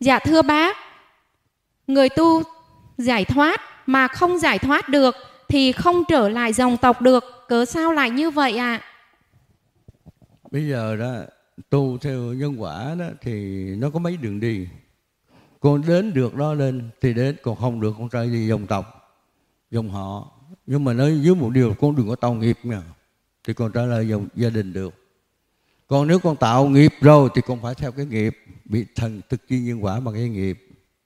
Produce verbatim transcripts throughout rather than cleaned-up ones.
Dạ thưa bác, người tu giải thoát mà không giải thoát được thì không trở lại dòng tộc được, cớ sao lại như vậy ạ? À? Bây giờ đó, tu theo nhân quả đó thì nó có mấy đường đi. Con đến được đó lên thì đến, còn không được con trở về dòng tộc, dòng họ. Nhưng mà nói với một điều, con đừng có tạo nghiệp nha, thì con trở lại dòng gia đình được. Còn nếu con tạo nghiệp rồi thì con phải theo cái nghiệp, bị thần thực chi nhân quả bằng cái nghiệp.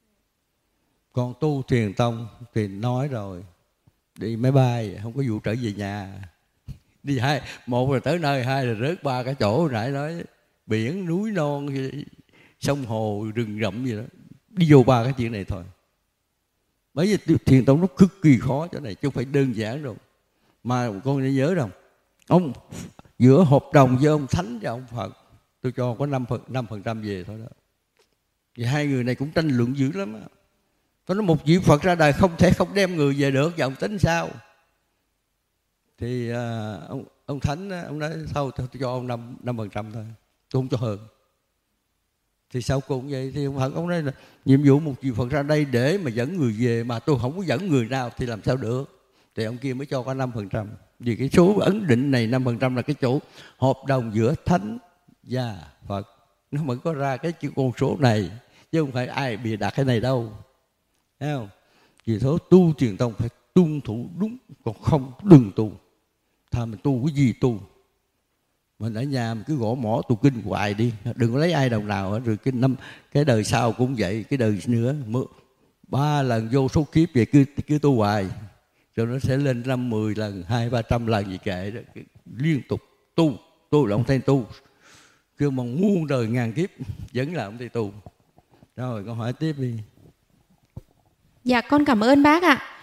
Còn tu thiền tông thì nói rồi, đi máy bay không có vụ trở về nhà. Đi hai, một là tới nơi, hai là rớt ba cái chỗ nãy nói, biển, núi non, sông hồ, rừng rậm gì đó, đi vô ba cái chuyện này thôi. Bởi vì thiền tông nó cực kỳ khó chỗ này, chứ không phải đơn giản đâu. Mà con đã nhớ rằng ông giữa hợp đồng với ông Thánh và ông Phật, tôi cho có năm phần trăm về thôi đó. Vì hai người này cũng tranh luận dữ lắm á. Tôi nói một vị Phật ra đời không thể không đem người về được, và ông tính sao? Thì à, ông, ông Thánh ông nói thôi tôi cho ông năm phần trăm thôi, tôi không cho hơn. Thì sau cùng vậy thì ông Phật ông nói là nhiệm vụ một vị Phật ra đây để mà dẫn người về, mà tôi không có dẫn người nào thì làm sao được. Thì ông kia mới cho có năm phần trăm. Vì cái số ấn định này năm phần trăm là cái chỗ hợp đồng giữa Thánh và Phật, nó mới có ra cái chữ con số này, chứ không phải ai bịa đặt cái này đâu. Thấy không? Vì thế tu truyền tông phải tuân thủ đúng, còn không đừng tu. Thà mình tu cái gì tu. Mình ở nhà mình cứ gõ mỏ tu kinh hoài đi, đừng có lấy ai đồng nào. Rồi cái năm cái đời sau cũng vậy, cái đời nữa ba lần vô số kiếp vậy, cứ cứ tu hoài, rồi nó sẽ lên năm mười lần, hai ba trăm lần gì kệ đó. Liên tục tu, tu là ông thầy tu, cứ mong muôn đời ngàn kiếp vẫn là ông thầy tu. Rồi con hỏi tiếp đi. Dạ con cảm ơn bác ạ.